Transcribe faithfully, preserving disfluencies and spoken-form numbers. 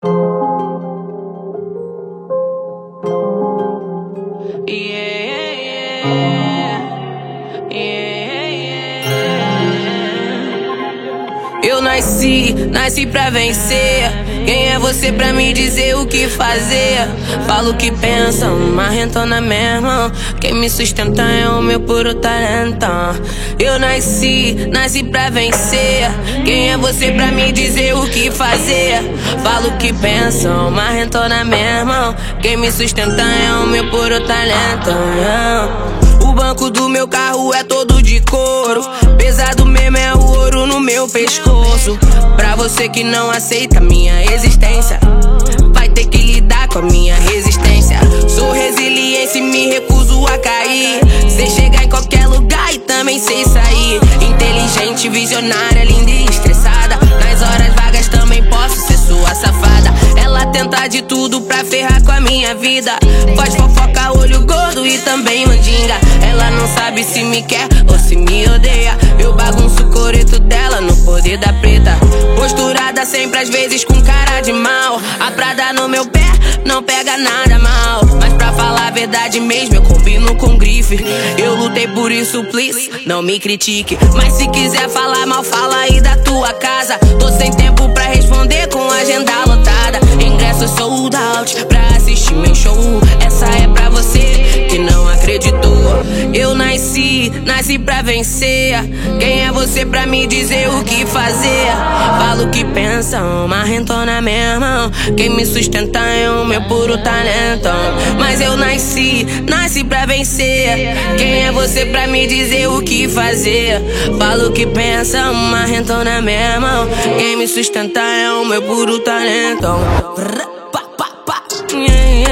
Eu nasci, nasci pra vencer. Quem é você pra me dizer o que fazer? Falo o que pensa, marrentona mesmo. Quem me sustenta é o meu puro talento. Eu nasci, nasci pra vencer. Quem é você pra me dizer o que fazer? Falo o que pensa, marrentona mesmo. Quem me sustenta é o meu puro talento. O banco do meu carro é todo de couro. Pesado mesmo é o ouro no meu pescoço. Pra você que não aceita minha existência, vai ter que lidar com a minha resistência. Sou resiliência e me recuso a cair. Sei chegar em qualquer lugar e também sei sair. Inteligente, visionária, linda e estressada. Nas horas vagas também posso ser sua safada. Ela tenta de tudo pra ferrar com a minha vida. Faz fofoca, olho gordo e também mandinga. Ela não sabe se me quer ou se me odeia. Eu bagunço o coreto dela no poder da preta. Posturada sempre às vezes com cara de mal. A Prada no meu pé não pega nada mal. Mas pra falar a verdade mesmo eu combino com grife. Eu lutei por isso, please, não me critique. Mas se quiser falar mal, fala aí da tua casa. Tô sem tempo pra responder com a agenda lotada. Ingresso sold out pra assistir meu show. Essa é pra você que não acreditou. Eu nasci, nasci pra vencer. Quem é você pra me dizer o que fazer? Falo o que pensa, marrentona mesmo. Quem me sustenta é o meu puro talento. Mas eu nasci, nasci pra vencer. Quem é você pra me dizer o que fazer? Falo o que pensa, marrentona mesmo. Quem me sustenta é o meu puro talento. Yeah, yeah.